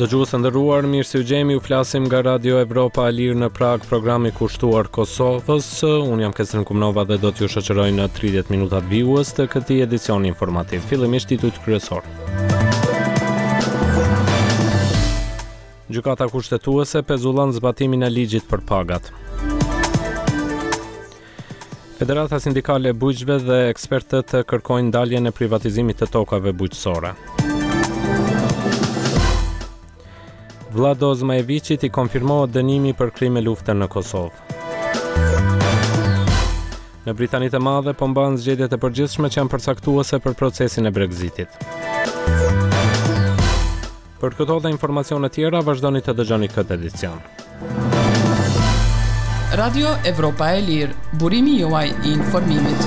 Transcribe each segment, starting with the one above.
Dëgjues nderuar, mirë se u gjemi, u flasim nga Radio Evropa e Lirë në Prag, programi kushtuar Kosovës. Unë jam Kestrin Kumnova dhe do t'ju shoqëroj në 30 minutat vijues të këtij edicioni informativ. Fillimisht titujt kryesor. Gjykata kushtetuese pezullon zbatimin e ligjit për pagat. Federata Sindikale e Bujqve dhe ekspertët kërkojnë ndaljen e privatizimit të tokave bujqësore. Vlado Zmajevicit i konfirmohet dënimi për krime lufte në Kosovë. Në Britanitë e Madhe po mbahen zgjedhjet e përgjithshme që janë përcaktuese për procesin e Brexitit. Për këto dhe informacione tjera, vazhdoni të dëgjoni këtë edicion. Radio Evropa e Lirë, burimi juaj i informimit.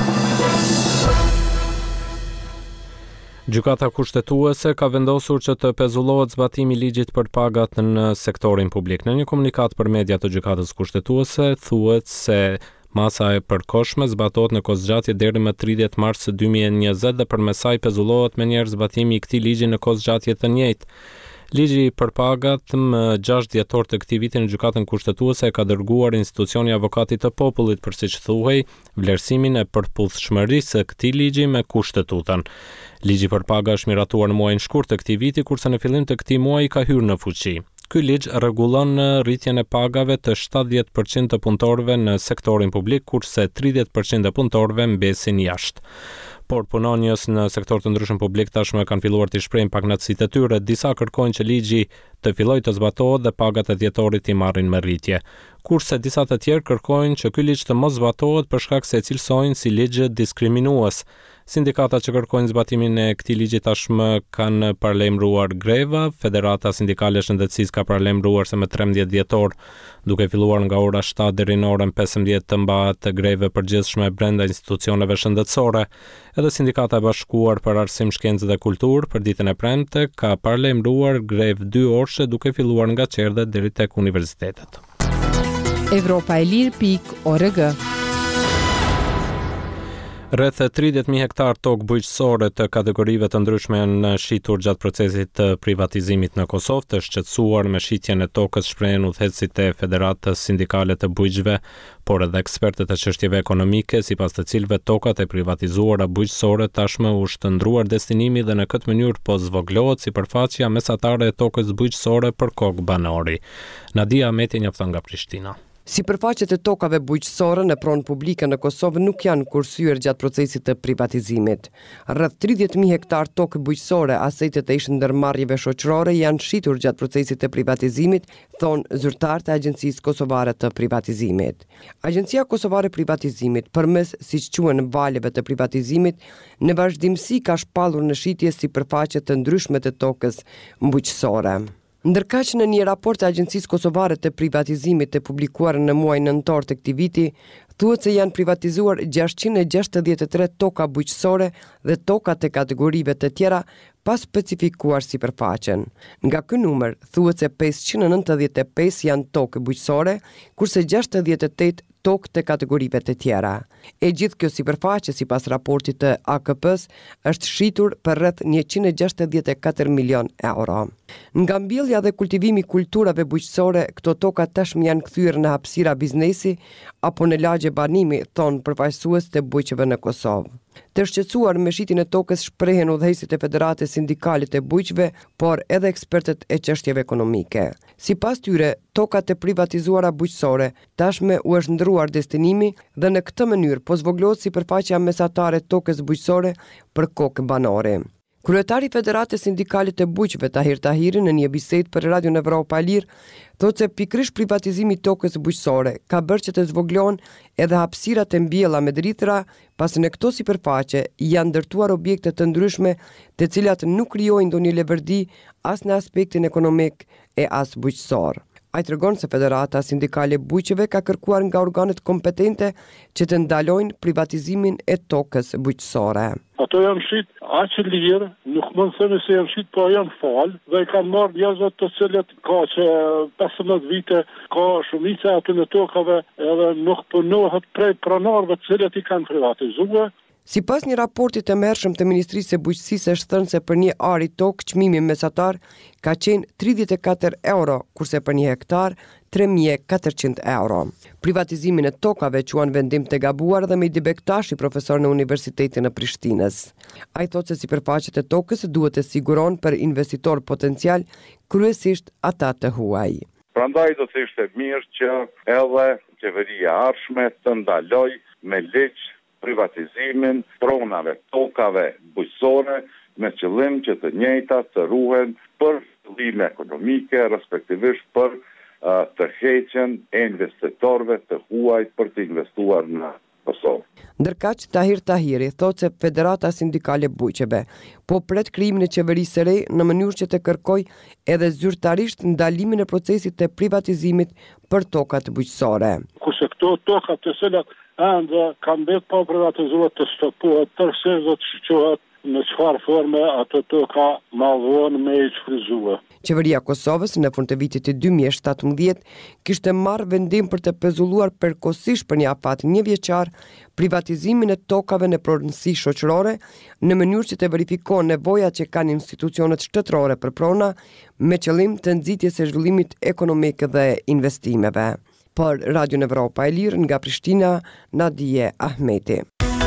Gjykata kushtetuese ka vendosur që të pezullohet zbatimi i ligjit për pagat në sektorin publik. Në një komunikat për media të gjykatës kushtetuese thuhet se masa e përkohshme zbatohet në kohëzgjatje deri më 30 mars 2020 dhe përmes saj pezullohet menjëherë zbatimi i këtij ligji në kohëzgjatje të njëjtë. Ligji për pagat më 6 dhjetor të këtij viti në gjykatën kushtetuese ka dërguar institucioni Avokatit të Popullit për siç thuhej vlerësimin e përputhshmërisë së këtij ligji me kushtetutën. Ligji për paga është miratuar në muajin shkurt të këtij viti, kurse në fillim të këtij muaji ka hyrë në fuqi. Ky ligj rregullon rritjen e pagave të 70% të punëtorëve në sektorin publik, kurse 30% e punëtorëve mbesin jashtë. Por punonjës në sektor të ndryshëm publik tashmë kanë filluar të shprehin pagnatësitë e tyre. Disa kërkojnë që ligji të fillojë të zbatohet dhe pagat e dhjetorit i marrin me rritje. Kurse disa të tjerë kërkojnë që ky ligj të mos zbatohet për shkak se e cilësojnë si ligj diskriminues. Sindikatat që kërkojnë zbatimin e këtij ligji tashmë kanë paralajmëruar greva. Federata Sindikale e Shëndetësisë ka paralajmëruar se më 13 dhjetor, duke filluar nga ora 7 deri në orën 15 të mbahet greve përgjithshme brenda institucioneve shëndetësore. Edhe Sindikata e Bashkuar për Arsim, Shkencë dhe Kulturë për ditën e premte ka paralajmëruar grevë 2 orëshe duke filluar nga qerdhet deri tek universitetet. Evropaelir.org Rreth 30.000 hektar tokë bujqësore të kategorive të ndryshme janë shitur gjatë procesit të privatizimit në Kosovë. Të shqetësuar me shitjen e tokës shprehen udhëheqësit e Federatës Sindikale të Bujqve, por edhe ekspertët e çështjeve ekonomike, sipas të cilëve tokat e privatizuara bujqësore tashmë u shndruar destinimi dhe në këtë mënyrë po zvoglohet sipërfaqja mesatare e tokës bujqësore për kokë banori. Nadia Ahmeti njofton nga Prishtina. Sipërfaqet e tokave bujqësore në pronë publike në Kosovë nuk janë kursyer gjatë procesit të privatizimit. Rreth 30.000 hektar tokë bujqësore asejtë të ndërmarrjeve shoqërore janë shitur gjatë procesit të privatizimit, thonë zyrtarët e Agjencisë Kosovare të Privatizimit. Agjencia Kosovare e Privatizimit, përmes siç quhen valeve të privatizimit, në vazhdimsi ka shpallur në shitje sipërfaqe të ndryshme të tokës bujqësore. Ndërkaq në një raport të Agjencisë Kosovare të Privatizimit të publikuar në muajin nëntor të këtij viti, thuhet se janë privatizuar 663 toka bujqësore dhe toka të kategorive të tjera pa specifikuar sipërfaqen. Nga ky numër, thuhet se 595 janë tokë bujqësore, kurse 68 tokë të kategorive të tjera. E gjithë kjo sipërfaqe, sipas raportit të AKP-s, është shitur për rreth 164 milion euro. Nga mbjellja dhe kultivimi i kulturave bujqësore, këto toka tashmë janë kthyer në hapësira biznesi apo në lagje banimi, thonë përfaqësues të bujqeve në Kosovë. Të shqetësuar me shitjen e tokës shprehen udhëheqësit e Federatës Sindikale të Bujqve, por edhe ekspertët e çështjeve ekonomike. Sipas tyre, tokat e privatizuara bujqësore tashmë u është ndrruar destinimi dhe në këtë mënyrë po zvoglohet sipërfaqja mesatare e tokës bujqësore për kokë banore. Kryetari i Federatës Sindikale të Bujqve, Tahir Tahiri, në një bisedë për Radio Evropa e Lirë, thotë se pikërisht privatizimi i tokës bujqësore ka bërë që të zvoglohen edhe hapësirat e mbjella me dritra, pasi në këto sipërfaqe janë ndërtuar objekte të ndryshme, të cilat nuk krijojnë ndonjë leverdi as në aspektin ekonomik e as bujqësor. Ai tregon se Federata Sindikale e Bujqeve ka kërkuar nga organet kompetente që të ndalojnë privatizimin e tokës bujqësore. Ato janë shit aq lirë, nuk mund të themi se janë shit, po janë falë dhe i kanë marrë njerëzit të cilët ka që 15 vite ka shumica aty në tokave edhe nuk punohet prej pronarëve të cilët i kanë privatizuar. Sipas një raporti të mershëm të Ministrisë së Bujqësisë është thënë se për një ari tokë çmimi mesatar ka qenë 34 euro, kurse për një hektar 3.400 euro. Privatizimin e tokave quan vendim të gabuar dhe Mehdi Bektashi, profesor në Universitetin e Prishtinës. Ai thotë se sipërfaqet e tokës duhet të siguron për investitor potencial, kryesisht ata të huaj. Prandaj do të ishte mirë që edhe qeveria ardhshme të ndaloj me ligj privatizimin pronave tokave bujqësore me qëllim që të njëjtat të ruhen për qëllime ekonomike, respektivisht për të heqen e investitorëve të huaj për të investuar në Kosovë. Ndërkaq Tahir Tahiri thotë se Federata Sindikale Bujqeve po pret krijimin e qeverisë së re në mënyrë që të kërkojë edhe zyrtarisht ndalimin e procesit të privatizimit për tokat bujqësore. Kurse këto tokat të cilat ende kanë mbetë pa privatizuar të stopohet, tërse do të shqohet në çfarë forme ato toka më vonë me i shfryzue. Qeveria e Kosovës në fund të vitit të 2017 kishte marrë vendim për të pezulluar përkohësisht për një afat një vjeçar privatizimin e tokave në pronësi shoqërore në mënyrë që të verifikon nevojat që kanë institucionet shtetërore për prona me qëllim të nxitjes së zhvillimit ekonomik dhe investimeve. Për Radio Evropa e Lirë nga Prishtina, Nadije Ahmeti.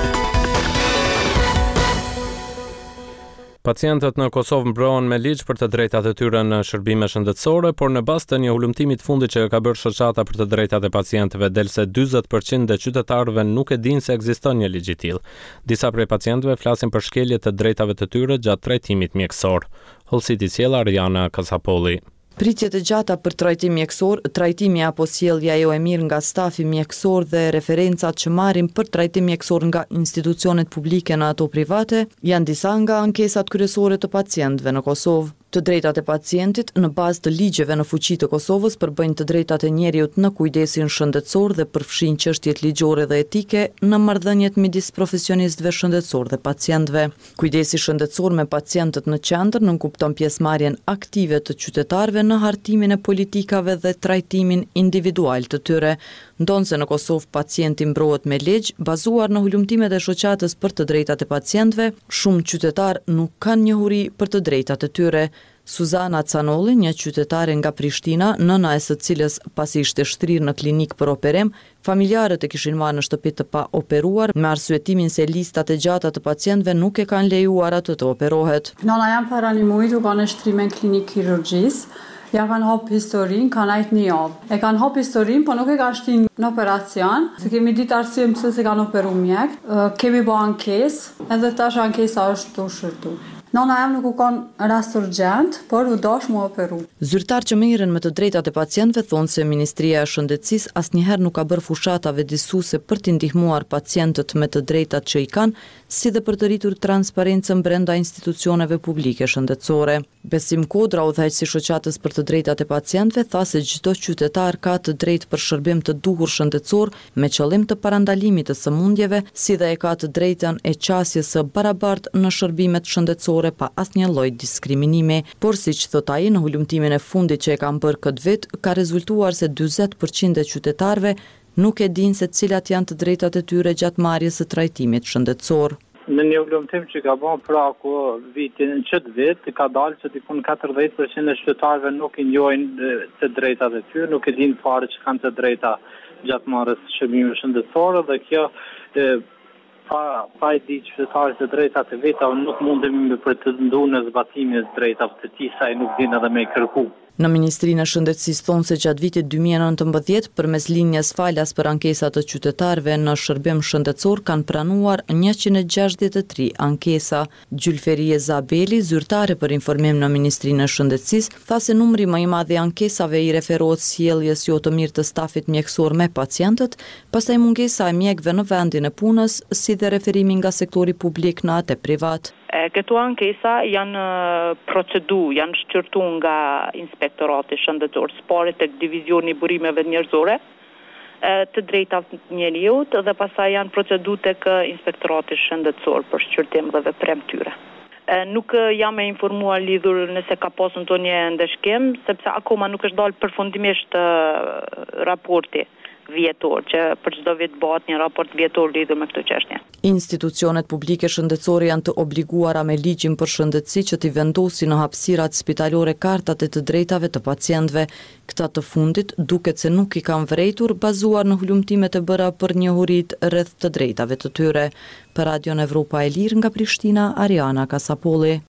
Pacientët në Kosovë mbrohen me ligj për të drejtat e tyre në shërbime shëndetësore, por në bazë të një ulëmtimi të fundit që ka bërë shoqata për të drejtat e pacientëve del se 40% e qytetarëve nuk e dinë se ekziston një ligj i tillë. Disa prej pacientëve flasin për shkelje të drejtave të tyre gjatë trajtimit mjekësor. Hollësiti sjell Ariana Kasapolli. Pritjet e gjata për trajtim mjekësor, trajtimi apo sjellja jo e mirë nga stafi mjekësor dhe referencat që marrin për trajtim mjekësor nga institucionet publike në ato private, janë disa nga ankesat kryesore të pacientëve në Kosovë. Të drejtat e pacientit në bazë të ligjeve në fuqi të Kosovës përbëjnë të drejtat e njeriut në kujdesin shëndetësor dhe përfshin çështjet ligjore dhe etike në marrëdhëniet midis profesionistëve shëndetësor dhe pacientëve. Kujdesi shëndetësor me pacientët në qendër nënkupton pjesëmarrjen aktive të qytetarëve në hartimin e politikave dhe trajtimin individual të tyre. Ndonse në Kosovë pacienti mbrohet me ligj bazuar në hulumtimet e shoqatës për të drejtat e pacientëve, shumë qytetar nuk kanë njohuri për të drejtat e tyre. Suzana Canolli, një qytetare nga Prishtina, nëna e së cilës pasi ishte shtrirë në klinik për operim, familjarët e kishin marrë në shtëpi të pa operuar me arsyetimin se listat e gjata të pacientëve nuk e kanë lejuar atë të operohet. Nona jam para një muajit u kanë shtrime në klinik kirurgjisë. Ja kanë hap historin, kanë ajt një javë. E kanë hap historin, po nuk e kanë shtin në operacion. Se kemi ditë arsye pse se kanë operu mjek. Kemi bë ankesë, edhe tash ankesa është të shërtu. Nona jam nuk u kanë rast urgjent, por u dash mu operu. Zyrtar që merren me të drejtat e pacientëve thonë se Ministria e Shëndetësisë asnjëherë nuk ka bërë fushatave disuese për t'i ndihmuar pacientët me të drejtat që i kanë, si dhe për të rritur transparencën brenda institucioneve publike shëndetësore. Besim Kodra, udhëheqësi i shoqatës për të drejtat e pacientëve, tha se çdo qytetar ka të drejtë për shërbim të duhur shëndetësor me qëllim të parandalimit të sëmundjeve, si dhe e ka të drejtën e qasjes së barabartë në shërbimet shëndetësore pa asnjë lloj diskriminimi. Por siç thot ai, në hulumtimin e fundit që e kanë bërë këtë vit, ka rezultuar se 40% e qytetarëve nuk e dinë se cilat janë të drejtat e tyre gjatë marrjes së trajtimit shëndetësor. Në një hulumtim që ka bën praku vitin në çet vit, ka dalë se dikun 40% e qytetarëve nuk i njohin të drejtat e tyre, nuk e dinë fare që kanë të drejta gjatë marrjes së shërbimeve shëndetësore dhe kjo pa e di qytetarët të drejtat e veta nuk mundemi me pretendu në zbatimin e drejtave të tij sa i nuk dinë edhe me i kërku. Në Ministrinë e Shëndetësisë thonë se gjatë vitit 2019, përmes linjës falas për ankesat të qytetarëve në shërbim shëndetësor kanë pranuar 163 ankesa. Gjylferie Zabeli, zyrtare për informim në Ministrinë e Shëndetësisë, tha se numri më i madh i ankesave i referohet sjelljes jo të mirë të stafit mjekësor me pacientët, pastaj mungesa e mjekëve në vendin e punës, si dhe referimi nga sektori publik në atë privat. Këto ankesa janë janë shqyrtu nga Inspektorati Shëndetësor, pari tek Divizioni i Burimeve Njerëzore të drejtat njeriut dhe pastaj janë procedu tek Inspektorati Shëndetësor për shqyrtim dhe veprim tyre. Nuk jam e informuar lidhur nëse ka pasur ndonjë ndeshkim, sepse akoma nuk është dalë përfundimisht raporti vjetor, që për çdo vit bëhet një raport vjetor lidhur me këtë çështje. Institucionet publike shëndetësore janë të obliguara me ligjin për shëndetësi që t'i vendosin në hapësirat spitalore kartat e të drejtave të pacientëve. Këta të fundit duket se nuk i kanë vërejtur bazuar në hulumtimet e bëra për njohurit rreth të drejtave të tyre. Për Radion Evropa e Lirë nga Prishtina, Ariana Kasapolli.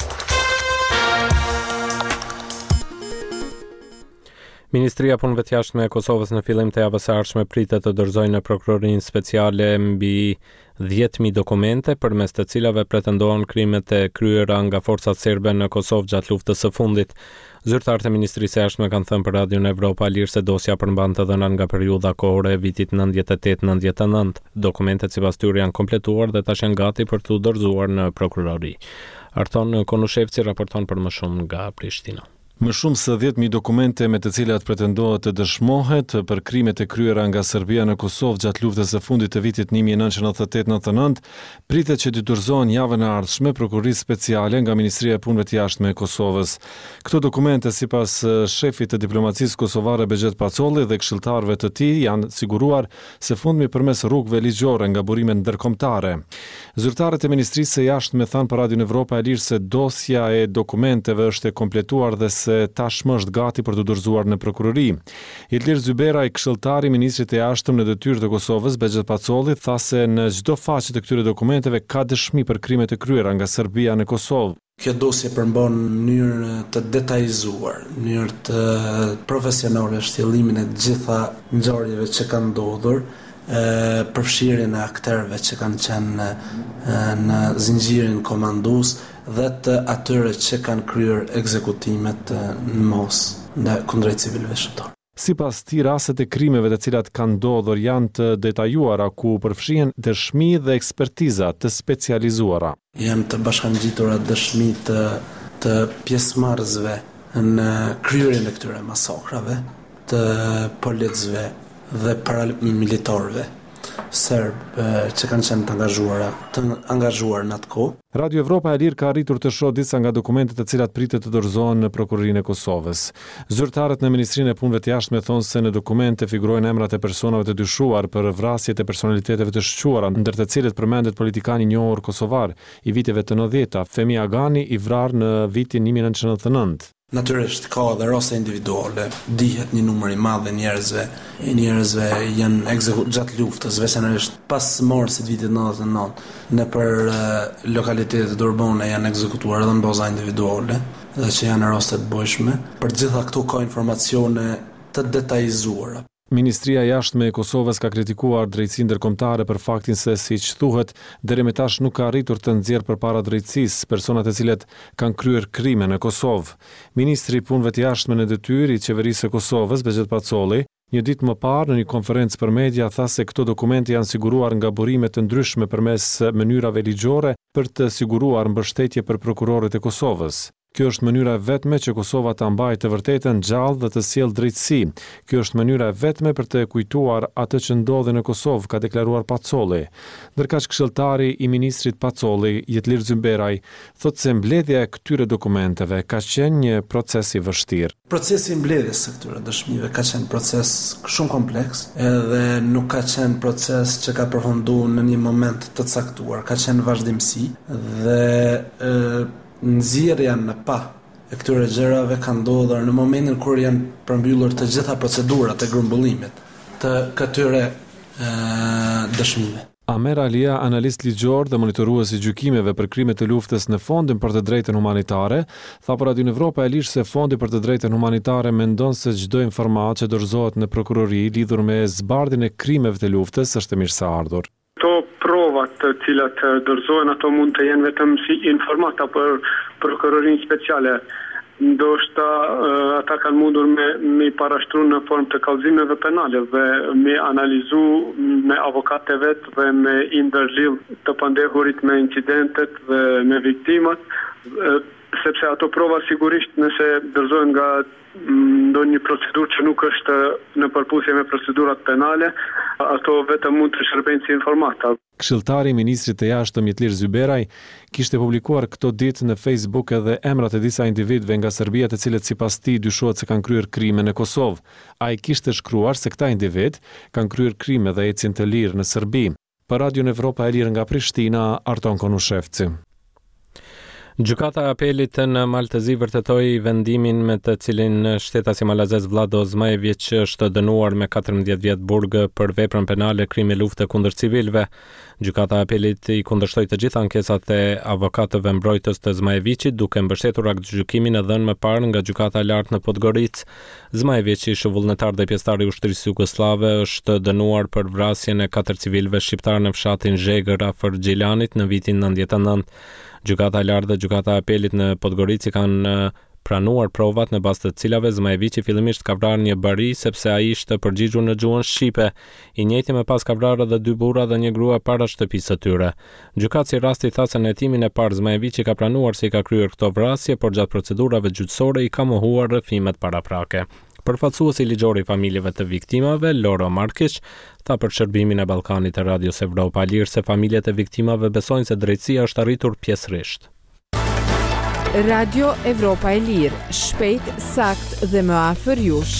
Ministria Punëve të Jashtme e Kosovës në fillim të javës së ardhshme pritet të dorëzojë në prokurorinë speciale mbi 10.000 dokumente, përmes të cilave pretendohen krimet e kryera nga forcat serbe në Kosovë gjatë luftës së fundit. Zyrtarët e Ministrisë së Jashtme kanë thënë për Radion Evropa e Lirë se dosja përmban të dhënat nga periudha kohore e vitit 98-99. Dokumentet sipas tyre janë kompletuar dhe tash janë gati për të dorëzuar në prokurori. Arton Konushevci raporton për më shumë nga Prishtina. Më shumë se 10.000 dokumente me të cilat pretendohet të dëshmohet për krimet e kryera nga Serbia në Kosovë gjatë luftës së fundit të vitit 1998-99 pritet që të dorëzohen javën e ardhshme prokurorisë speciale nga Ministria e Punëve të Jashtme e Kosovës. Këto dokumente sipas shefit të diplomacisë kosovare Begjet Pacolli dhe këshilltarëve të tij janë siguruar se fundmi përmes rrugëve ligjore nga burimet ndërkombëtare. Zyrtarët e Ministrisë së Jashtme thanë për Radion Evropa e Lirë se dosja e dokumenteve është e kompletuar dhe se tashmë është gati për të dorëzuar në prokurori. Ilir Zybera, i këshilltari i ministrit të jashtëm në detyrë të Kosovës, Begjet Pacolli, tha se në çdo faqe të këtyre dokumenteve ka dëshmi për krimet e kryera nga Serbia në Kosovë. Kjo dosje përmban në mënyrë të detajzuar, në mënyrë të profesionale shtjellimin e gjitha ngjarjeve që kanë ndodhur, përfshirjen e aktorëve që kanë qenë në zinxhirin komandues dhe të atyre që kanë kryer ekzekutimet në mos kundrejt civilëve shqiptar. Sipas tij, rastet e krimeve të cilat kanë ndodhur janë të detajuara ku përfshihen dëshmi dhe ekspertiza të specializuara. Janë të bashkangjitura dëshmi të pjesëmarrësve në kryerjen e këtyre masakrave, të policëve dhe paramilitarëve serb që kanë qenë të angazhuar në atë kohë. Radio Evropa e Lirë ka arritur të shohë disa nga dokumentet të cilat pritet të dorëzohen në prokurorinë e Kosovës. Zyrtarët në Ministrinë e Punëve të Jashtme thonë se në dokumente figurojnë emrat e personave të dyshuar për vrasjet e personaliteteve të shquara, ndër të cilët përmendet politikani i njohur kosovar i viteve të 90-ta, Femi Agani, i vrarë në vitin 1999. Natyrisht ka dhe raste individuale, dihet një numër i madh njerëzve janë gjatë luftës, veçanërisht pas marsit vitit 99, në për lokalitetet urbane janë ekzekutuar edhe në baza individuale, dhe që janë raste të bojshme. Për gjitha këto ka informacione të detajzuara. Ministria e Jashtme e Kosovës ka kritikuar drejtsinë ndërkombëtare për faktin se, siç thuhet, deri më tash nuk ka arritur të nxjerrë përpara drejtësisë personat e cilët kanë kryer krime në Kosovë. Ministri i Punëve të Jashtme në detyrë i qeverisë së Kosovës, Begjet Pacolli, një ditë më parë në një konferencë për media tha se këto dokumente janë siguruar nga burime të ndryshme përmes mënyrave ligjore për të siguruar mbështetje për prokurorët e Kosovës. Kjo është mënyra e vetme që Kosova ta mbajë të vërtetën gjallë dhe të sjellë drejtësi. Kjo është mënyra e vetme për të kujtuar atë që ndodhi në Kosovë, ka deklaruar Pacolli. Ndërkaq këshilltari i ministrit Pacolli, Ilir Zymberaj, thotë se mbledhja e këtyre dokumenteve ka qenë një proces i vështirë. Procesi i mbledhjes së këtyre dëshmive ka qenë proces shumë kompleks, edhe nuk ka qenë proces që ka përfunduar në një moment të caktuar, ka qenë vazhdimsi dhe nxjerrja në pa e këtyre gjërave ka ndodhur në momentin kur janë përmbyllur të gjitha procedurat e grumbullimit të këtyre dëshmive. Amer Alia, analist ligjor dhe monitorues i gjykimeve për krimet e luftës në Fondin për të drejtën humanitare, tha për Radion Evropa e Lirë se Fondi për të drejtën humanitare mendon se çdo informatë që dorëzohet në prokurori lidhur me zbardhjen e krimeve të luftës është e mirëseardhur. Provat të cilat dorëzohen ato mund të jenë vetëm si informata për prokurorinë speciale. Ndoshta ata kanë mundur me parashtruar në formë të kallëzimeve penale dhe me analizu me avokatët e vet dhe me i ndërlidh të pandehurit me incidentet dhe me viktimat, sepse ato prova sigurisht nëse dorëzohen nga ndonjë procedurë që nuk është në përputhje me procedurat penale, Ato vetëm mund të shërbejnë si informata. Këshilltari i ministrit të jashtëm Jetlir Zyberaj kishte publikuar këto ditë në Facebook edhe emrat e disa individëve nga Serbia të cilët sipas tij dyshohet se kanë kryer krime në Kosovë. Ai kishte shkruar se këta individ kanë kryer krime dhe ecin të lirë në Serbi. Për Radion Evropa e Lirë nga Prishtina, Arton Konushevci. Gjykata e apelit në Maltezi vërtetoi vendimin me të cilin shtetasi malazez Vlado Zmajević është dënuar me 14 vjet burg për veprën penale krimi lufte kundër civilëve. Gjykata e apelit i kundërshtoi të gjitha ankesat e avokatëve mbrojtës të Zmajevićit, duke mbështetur aktgjykimin e dhënë më parë nga gjykata e lartë në Podgoricë. Zmajević, ish vullnetar dhe pjesëtar i ushtrisë jugoslave, është dënuar për vrasjen e 4 civilëve shqiptar në fshatin Zhegër afër Gjilanit në vitin 99. Gjykata e lartë dhe gjykata e apelit në Podgoricë kanë pranuar provat në bazë të cilave Zmajevići fillimisht ka vrarë një bari sepse ai ishte përgjigjur në gjuhën shqipe. I njëjti më pas ka vrarë edhe 2 burra dhe një grua para shtëpisë së tyre. Gjykatësi i rasti tha se në hetimin e parë Zmajevići ka pranuar se i ka kryer këto vrasje, por gjatë procedurave gjyqësore i ka mohuar rrëfimet paraprake. Përfaqësuesi ligjori i familjeve të viktimave, Loro Markić, tha për shërbimin e Ballkanit të Radios Evropa Lirë se familjet e viktimave besojnë se drejtësia është arritur pjesërisht. Radio Evropa e Lirë, shpejt, sakt dhe më afër jush.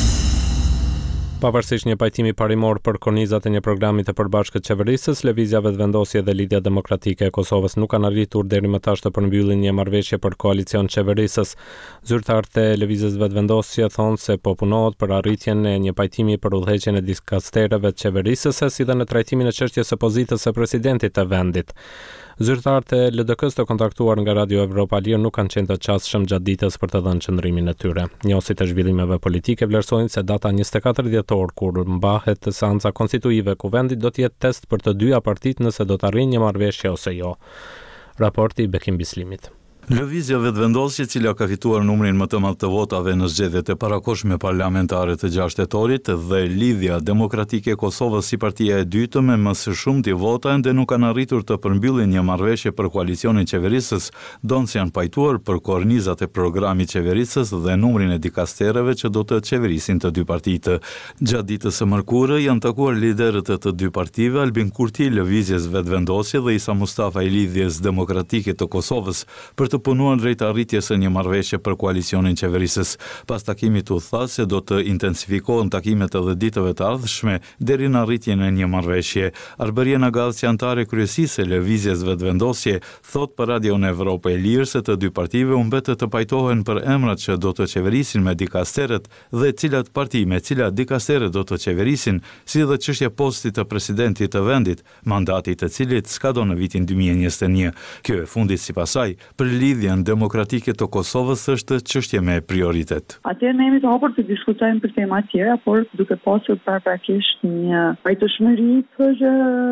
Pavarësisht një pajtimi parimor për kornizat e një programi të përbashkët qeverisës, lëvizja vetëvendosje dhe Lidhja Demokratike e Kosovës nuk kanë arritur deri më tash të përmbyllin një marrëveshje për koalicion qeverisës. Zyrtarët e lëvizjes vetëvendosje thonë se po punohet për arritjen e një pajtimi për udhëheqjen e dikasterëve të qeverisëse, si dhe në trajtimin e çështjes së pozitës së presidentit të vendit. Zyrtarët e LDK-s të kontaktuar nga Radio Evropa Lirë nuk kanë qenë të qasshëm gjatë ditës për të dhënë qëndrimin e tyre. Njohësit e zhvillimeve politike vlerësojnë se data 24 dhjetor, kur mbahet seanca konstituive ku vendi do të jetë test për të dyja partitë nëse do të arrijnë një marrëveshje ose jo. Raporti i Bekim Bislimit. Lëvizja vetëvendosje, cila ka fituar numrin më të madh të votave në zgjedhjet e parakohshme parlamentare të 6 tetorit dhe Lidhja Demokratike e Kosovës si partia e dytë me më së shumti vota ende nuk kanë arritur të përmbyllin një marrëveshje për koalicionin qeverisës, donse janë pajtuar për kornizat e programit qeverisës dhe numrin e dikasterëve që do të qeverisin të dy partitë. Gjatë ditës së mërkurë janë takuar liderët e të dy partive, Albin Kurti i Lëvizjes vetëvendosje dhe Isa Mustafa i Lidhjes Demokratike të Kosovës, për të punuar drejt arritjes së një marrëveshje për koalicionin qeverisës. Pas takimit u tha se do të intensifikohen takimet edhe ditëve të ardhshme deri në arritjen e një marrëveshje. Arbëriena Gallci, antare kryesisë e Lëvizjes vetëvendosje, thot për Radion Evropa e Lirë se të dy partive u mbetet të pajtohen për emrat që do të qeverisin me dikasteret dhe cilat parti me cilat dikasteret do të qeverisin, si dhe çështja postit të presidentit të vendit, mandati të cilit skadon në vitin 2021. Kjo e fundit sipas saj për Lidhjen Demokratike të Kosovës është çështje me prioritet. Atëherë ne jemi të hapur të diskutojmë për tema tjera, por duke pasur paraprakisht një pajtueshmëri për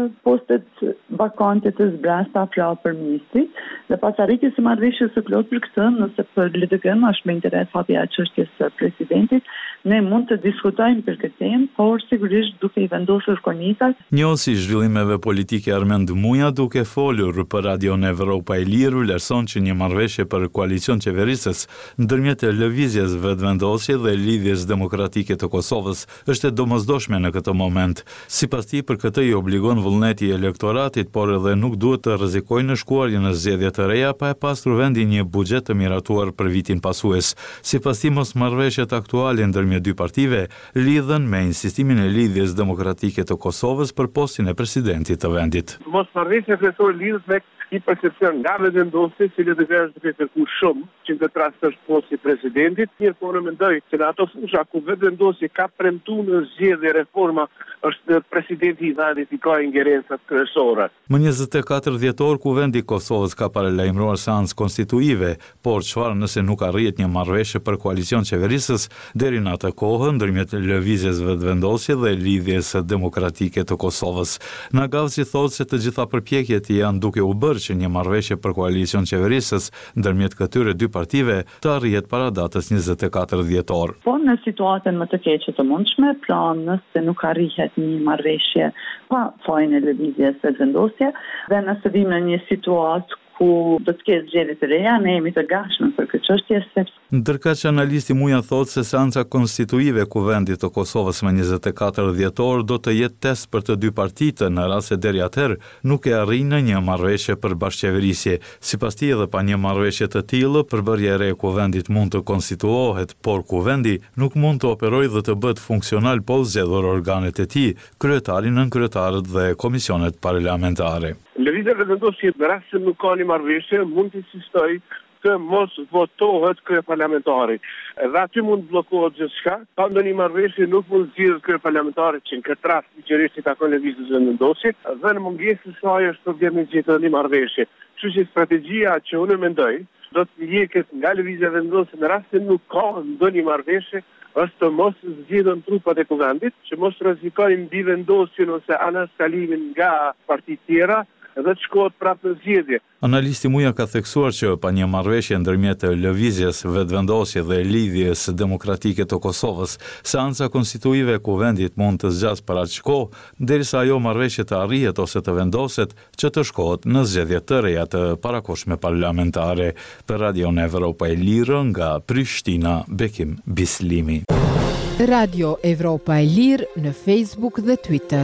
postet vakante të zbrasta pra për ministrit, dhe pas arritjes së marrëveshjes së plotë për këtë, nëse për LDK-n është me interes hapja e çështjes së presidentit, ne mund të diskutojmë për këtë temë, por sigurisht duke i vendosur kornizat. Njohësi i zhvillimeve politike Armend Muja, duke folur për Radion Evropa e Lirë, vlerëson që një marrëveshje për koalicion qeverisës ndërmjet lëvizjes vetëvendosje dhe Lidhjes Demokratike të Kosovës është e domosdoshme në këtë moment. Sipas tij, për këtë i obligon vullneti i elektoratit, por edhe nuk duhet të rrezikojnë në shkuarje në zgjedhje të reja pa e pasur vendi një buxhet të miratuar për vitin pasues. Sipas tij, mosmarrëveshjet aktuale ndërmjet dy partive lidhen me insistimin e Lidhjes Demokratike të Kosovës për postin e presidentit të vendit. Mosmarrëveshja kryesore lidhet me i percepcion nga vetëvendosje, cilët është duke kërkuar shumë që në të rast është posti i presidentit, mirë po në mendoj se në ato fusha ku vetëvendosje ka premtuar në zgjedhje reforma, është presidenti i vendit i ka ingerencat kryesore. Më 24 dhjetor kuvendi i Kosovës ka paralajmëruar seancë konstituive, por çfarë nëse nuk arrihet një marrëveshje për koalicion qeverisës deri në atë kohë ndërmjet lëvizjes vetëvendosje dhe Lidhjes Demokratike të Kosovës. Nagavci thotë se të gjitha përpjekjet janë duke u bërë që një marrëveshje për koalicion qeverisës ndërmjet këtyre dy partive të arrihet para datës 24 dhjetor. Po në situatën më të keqe të mundshme, pra nëse nuk arrihet një marrëveshje pa fajin e lëvizjes vetëvendosje dhe nëse vim në një situatë ku do të ketë zgjedhje të reja, ne jemi të gatshëm për këtë çështje sepse Ndërka që analisti Muja thotë se seanca konstituive kuvendit të Kosovës me 24 dhjetor do të jetë test për të dy partitë në rast se deri atëherë nuk e arrinë një marrëveshje për bashkëqeverisje. Sipas tij edhe pa një marrëveshje të tillë, përbërja e re e kuvendit mund të konstituohet, por kuvendi nuk mund të operojë dhe të bëhet funksional pa zgjedhur organet e tij, kryetarin, nënkryetarët dhe komisionet parlamentare. Lëvizja vendosje në rast se nuk ka një marrëveshje mund të insistojë të mos votohet kryeparlamentari. Edhe aty mund bllokohet gjithçka, pa ndonjë marrëveshje nuk mund zgjidhet kryeparlamentari që në këtë rast ligjërisht i takon lëvizjes vendosje, dhe në mungesë të saj është problemi gjetur një marrëveshje. Kështu që strategjia që unë mendoj do të jeket nga lëvizja vendosje në rast se nuk ka ndonjë marrëveshje është të mos zgjidhen trupat e kuvendit, që mos rrezikojnë mbivendosjen ose anaskalimin nga partitë tjera, edhe të shkohet prapë në zgjedhje. Analisti Muja ka theksuar që pa një marrëveshje ndërmjet lëvizjes, vetëvendosje dhe lidhjes demokratike të Kosovës, seanca konstituive e kuvendit mund të zgjasë për aq kohë, derisa ajo marrëveshje të arrihet ose të vendoset që të shkohet në zgjedhje të reja të parakohshme parlamentare. Për Radio Evropa e Lirë nga Prishtina, Bekim Bislimi. Radio Evropa e Lirë në Facebook dhe Twitter.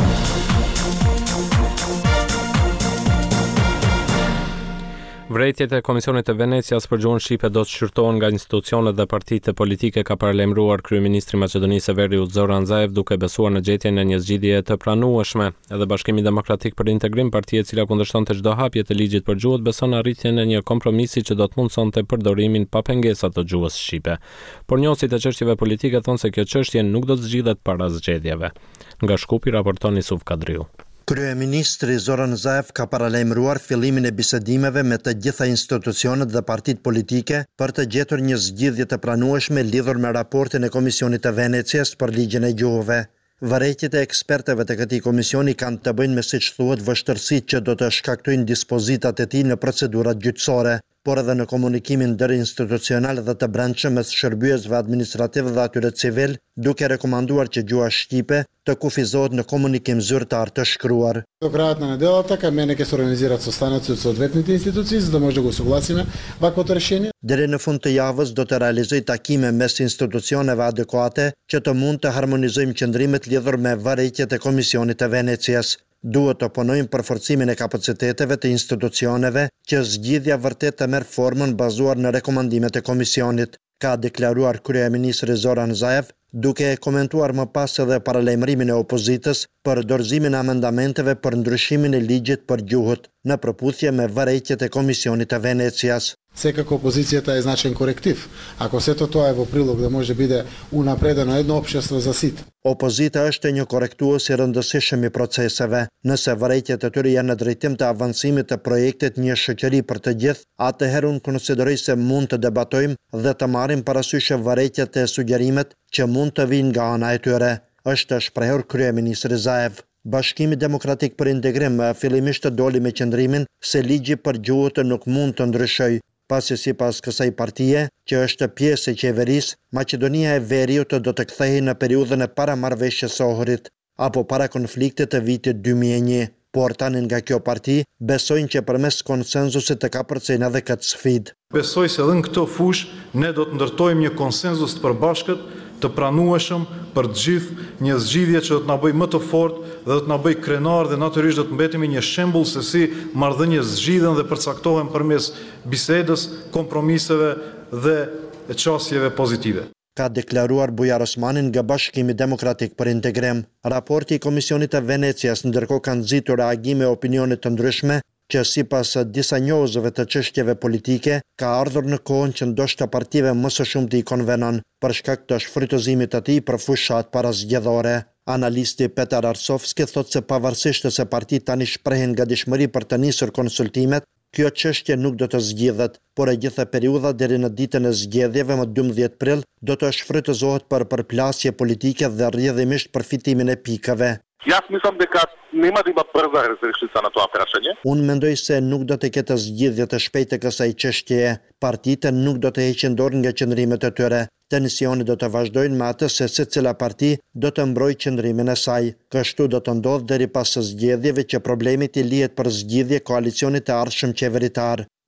Vërejtjet e Komisionit të Venecias për gjuhën shqipe do të shqyrtohen nga institucionet dhe partitë politike, ka paralajmëruar kryeministri i Maqedonisë së Veriut Zoran Zaev, duke besuar në gjetjen e një zgjidhje të pranueshme. Edhe Bashkimi Demokratik për Integrim, partia e cila kundërshtonte çdo hapje të ligjit për gjuhët, beson arritjen e një kompromisi që do të mundsonte përdorimin pa pengesa të gjuhës shqipe. Por njohësit e çështjeve politike thonë se kjo çështje nuk do të zgjidhet para zgjedhjeve. Nga Shkupi raporton Isuf Kadriu. Kryeministri Zoran Zaev ka paralajmëruar fillimin e bisedimeve me të gjitha institucionet dhe partitë politike për të gjetur një zgjidhje të pranueshme lidhur me raportin e Komisionit të Venecias për ligjin e gjuhëve. Vërejtjet e ekspertëve të këtij komisioni kanë të bëjnë me siç thuhet vështirësitë që do të shkaktojnë dispozitat e tij në procedurat gjyqësore, por edhe në komunikimin ndërinstitucional dhe të brendshëm mes shërbyesve administrativ dhe atyre civil, duke rekomanduar që gjuha shqipe të kufizohet në komunikim zyrtar të shkruar. До краят на неделата кај мене ќе се организираат состаноци од соодветните институции за да може да го согласиме ваквото решение. Deri në fund të javës do të realizoj takime mes institucioneve adekuate që të mund të harmonizojmë qëndrimet lidhur me vërejtjet e Komisionit të Venecias. Duhet të punojmë për forcimin e kapaciteteve të institucioneve që zgjidhja vërtet të merr formën bazuar në rekomandimet e Komisionit, ka deklaruar kryeministri Zoran Zaev, duke e komentuar më pas edhe paralajmërimin e opozitës për dorëzimin e amendamenteve për ndryshimin e ligjit për gjuhët në përputhje me vërejtjet e Komisionit të Venecias. Секако опозицијата е значаен коректив. Ако сето тоа е во прилог да може биде унапредено едно општество за сите. Opozita është një korrektues i rëndësishëm i proceseve. Nëse vërejtjet e tyre janë në drejtim të avancimit të projektit një shoqëri për të gjithë, atëherë unë konsideroj se mund të debatojmë dhe të marrim parasysh vërejtjet e sugjerimet që mund të vinë nga ana e tyre, është shprehur kryeministri Zaev. Bashkimi Demokratik për Integrim fillimisht doli me qëndrimin se ligji për gjuhët nuk mund të ndryshojë, pasi sipas kësaj partie, që është pjesë e qeverisë, Maqedonia e Veriut do të kthehej në periudhën e paramarrëveshjes së Ohrit apo para konfliktit të vitit 2001. Por tani nga kjo parti besojnë që përmes konsenzusit të kapërcejnë edhe këtë sfidë. Besoj se edhe në këtë fushë ne do të ndërtojmë një konsenzus të përbashkët, të pranueshëm për të gjithë, një zgjidhje që do të na bëjë më të fortë dhe do të na bëjë krenar dhe natyrisht do të mbetemi një shembull se si marrëdhëniet zgjidhen dhe përcaktohen përmes bisedës, kompromiseve dhe çështjeve pozitive. Ka deklaruar Bujar Osmanin nga Bashkimi Demokratik për Integrim. Raporti i Komisionit të Venecias ndërkohë ka nxitur reagime e opinionit të ndryshme që sipas disa njohësve të çështjeve politike ka ardhur në kohën që ndoshta partive më së shumti i konvenon për shkak të shfrytëzimit të tij për fushat parazgjedhore. Analisti Petar Arsovski thotë se pavarësisht se partitë tani shprehen gatishmëri për të nisur konsultimet, kjo çështje nuk do të zgjidhet, por e gjitha periudha deri në ditën e zgjedhjeve më 12 prill do të shfrytëzohet për përplasje politike dhe rrjedhimisht për fitimin e pikave. Јас мислам дека нема да има брза разрешица на тоа прашање. Unë mendoj se nuk do të ketë zgjidhje të shpejtë kësaj çështjeje. Partitë nuk do të heqin dorë nga qëndrimet e tyre. Tensioni do të vazhdojnë me atë se secila parti do të mbrojë qëndrimin e saj. Kështu do të ndodhë deri pas zgjedhjeve që problemi i lihet për zgjidhje koalicionit të ardhshëm qeveritar.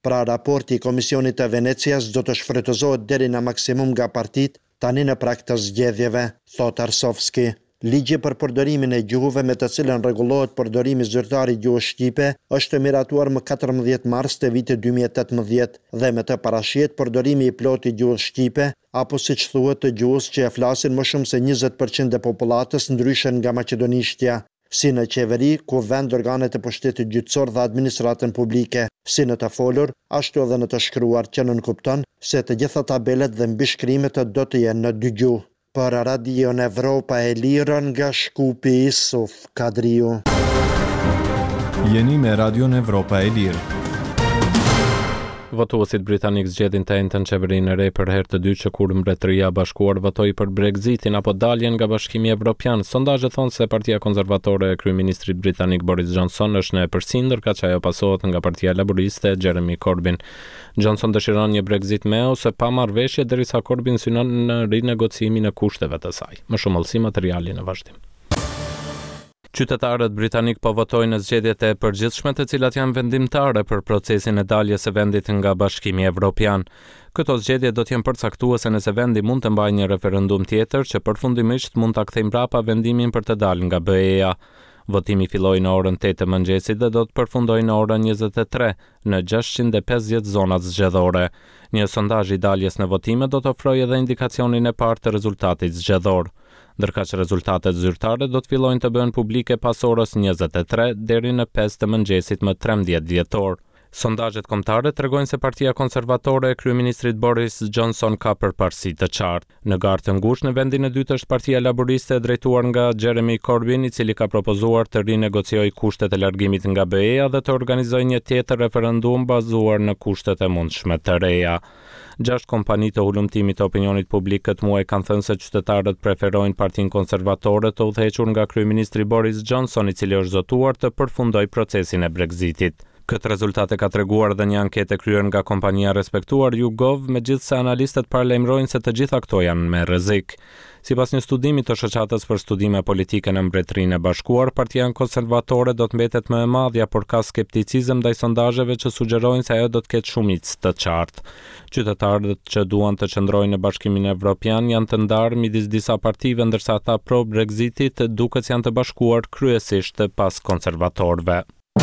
Pra raporti I Komisionit të Venecias do të shfrytëzohet deri në maksimum nga partitë tani në prag të zgjedhjeve, thot Arsovski. Ligji për përdorimin e gjuhëve me të cilën rregullohet përdorimi zyrtar I gjuhës shqipe është miratuar më 14 mars të vitit 2018 dhe me të parashihet përdorimi I plotë I gjuhës shqipe apo siç thuhet të gjuhës që e flasin më shumë se 20% e popullatës ndryshe nga maqedonishtja, si në qeveri ku vend organet e pushtetit gjyqësor dhe administratën publike, si në të folur, ashtu edhe në të shkruar që nënkupton se të gjitha tabelet dhe mbishkrimet do të jenë në dy gjuhë. Për Radion Evropa e Lirë nga Shkupi Isuf Kadriu. Jeni me Radion Evropa e Lirë. Votuesit britanik zgjedhin të njëjtën qeverinë e re për herë të dytë që kur Mbretëria e Bashkuar votoi për Brexitin apo daljen nga Bashkimi Evropian. Sondazhet thonë se Partia Konservatore e kryeministrit britanik Boris Johnson është në përsi, ndërka që ajo pasohet nga Partia Laboriste e Jeremy Corbyn. Johnson dëshiron një Brexit me ose pa marrëveshje derisa Corbyn synon në rinegociimin e kushteve të saj. Më shumë olsi materiali në vazhdim. Qytetarët britanik po votojnë në zgjedhjet e përgjithshme të cilat janë vendimtare për procesin e daljes së vendit nga Bashkimi Evropian. Këto zgjedhje do të jenë përcaktuese nëse vendi mund të mbajë një referendum tjetër që përfundimisht mund ta kthejë mbrapa vendimin për të dalë nga BE-ja. Votimi filloi në orën 8 të mëngjesit dhe do të përfundojë në orën 23 në 650 zonat zgjedhore. Një sondazh I daljes në votime do të ofrojë edhe indikacionin e parë të rezultatit zgjedhor. Ndërka që rezultatet zyrtare do të fillojnë të bëhen publike pas orës 23 deri në 5 të mëngjesit më 13 dhjetor. Sondazhet kombëtare tregojnë se Partia Konservatore e kryeministrit Boris Johnson ka përparësi të qartë. Në garë të ngushtë në vendin e dytë është Partia Laboriste e drejtuar nga Jeremy Corbyn, I cili ka propozuar të rinegociojë kushtet e largimit nga BE-ja dhe të organizojë një tjetër referendum bazuar në kushtet e mundshme të reja. 6 kompani të ulëmtimit të opinionit publik këtë muaj kanë thënë se qytetarët preferojnë Partinë Konservatore të udhëhequr nga kryeministri Boris Johnson, I cili është zotuar të përfundojë procesin e Brexitit. Këtë rezultate ka treguar dhe një anketë e kryer nga kompania respektuar YouGov, megjithse analistët paralajmërojnë se të gjitha këto janë me rrezik. Sipas një studimi të shoqatës për studime politike në Mbretërinë e Bashkuar, Partia Konservatore do të mbetet më e madhja, por ka skepticizëm ndaj sondazheve që sugjerojnë se ajo do të ketë shumicë të qartë. Qytetarët që duan të qëndrojnë në Bashkimin Evropian janë të ndarë midis disa partive, ndërsa ata pro Brexitit duket se janë të bashkuar kryesisht pas konservatorëve.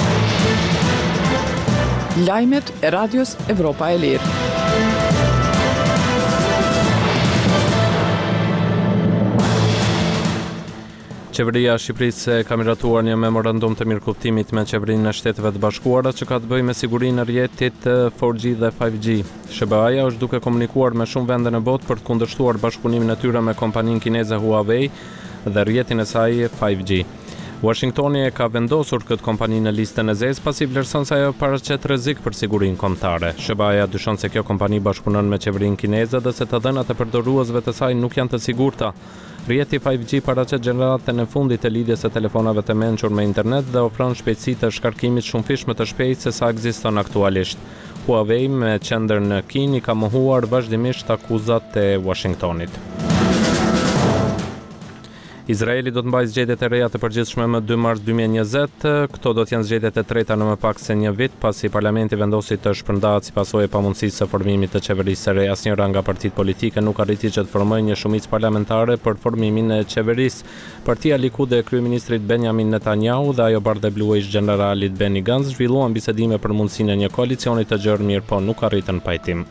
Lajmet e Radios Evropa e Lirë. Qeveria e Shqipërisë ka miratuar një memorandum të mirëkuptimit me Qeverinë e Shteteve të Bashkuara që ka të bëjë me sigurinë e rrjetit 4G dhe 5G. SBA-ja është duke komunikuar me shumë vende në botë për të kundërshtuar bashkëpunimin e tyre me kompaninë kineze Huawei dhe rrjetin e saj 5G. Washingtoni e ka vendosur këtë kompani në listën e zezë pasi vlerëson se ajo paraqet rrezik për sigurinë kombëtare. SBA-ja dyshon se kjo kompani bashkëpunon me qeverinë kineze dhe se të dhënat e përdoruesve të saj nuk janë të sigurta. Rrjeti 5G paraqet gjeneratën e fundit të lidhjes së telefonave të mençur me internet dhe ofron shpejtësi të shkarkimit shumëfishme të shpejtë se sa ekziston aktualisht. Huawei me qendër në Kinë ka mohuar vazhdimisht akuzat e Washingtonit. Izraeli do të mbajë zgjedhjet e reja të përgjithshme më 2 mars 2020. Këto do të jenë zgjedhjet e treta në më pak se një vit pasi parlamenti vendosi të shpërndahet si pasojë e pamundësisë së formimit të qeverisë së re. Asnjëra nga partitë politike nuk arriti që të formojë një shumicë parlamentare për formimin e qeverisë. Partia Likud e kryeministrit Benjamin Netanyahu dhe ajo bardhë e blu e ish-generalit Benny Gantz zhvilluan bisedime për mundësinë e një koalicioni të gjerë, mirë po nuk arritën pajtim.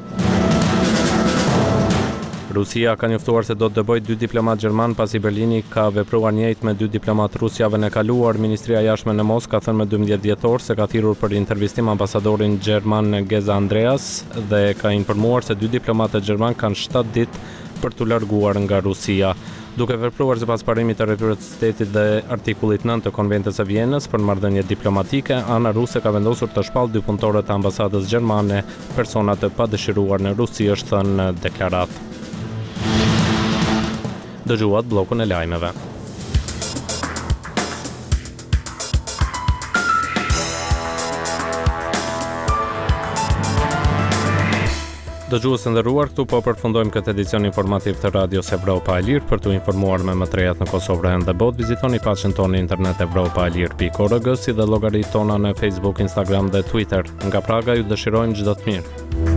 Rusia ka njoftuar se do të dëbojë 2 diplomat gjerman pasi Berlini ka vepruar njëjtë me 2 diplomat rus javën e kaluar. Ministria e Jashtme në Moskë ka thënë më 12 dhjetor se ka thirrur për intervistim ambasadorin gjerman Geza Andreas dhe ka informuar se 2 diplomatët gjerman kanë 7 ditë për t'u larguar nga Rusia. Duke vepruar sipas parimit të reciprocitetit dhe artikullit 9 të Konventit të Vienës për marrëdhënie diplomatike, ana ruse ka vendosur të shpallë 2 punëtorë të ambasadës gjermane, persona të padëshiruar në Rusi, është thënë në deklaratë. Dëgjuat bllokun e lajmeve. Dëgjues të nderuar, këtu po përfundojmë këtë edicion informativ të Radios Evropa e Lirë. Për t'u informuar me më të rejat në Kosovë dhe botë, vizitoni faqen tonë internet evropaelir.org si dhe llogaritë tona në Facebook, Instagram dhe Twitter. Nga Praga ju dëshirojmë çdo të mirë.